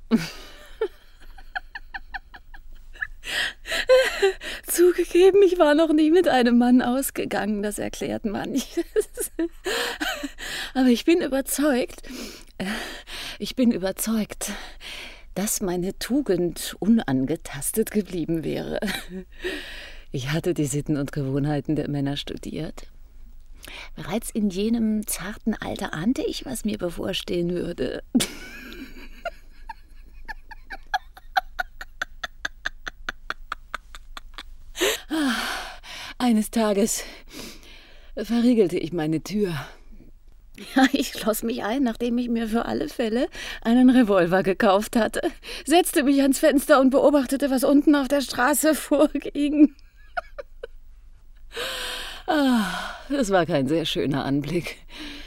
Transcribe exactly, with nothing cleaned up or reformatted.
Zugegeben, ich war noch nie mit einem Mann ausgegangen, das erklärt manches. Aber ich bin überzeugt, ich bin überzeugt, dass meine Tugend unangetastet geblieben wäre. Ich hatte die Sitten und Gewohnheiten der Männer studiert. Bereits in jenem zarten Alter ahnte ich, was mir bevorstehen würde. Eines Tages verriegelte ich meine Tür. Ja, ich schloss mich ein, nachdem ich mir für alle Fälle einen Revolver gekauft hatte, setzte mich ans Fenster und beobachtete, was unten auf der Straße vorging. Ah, das war kein sehr schöner Anblick.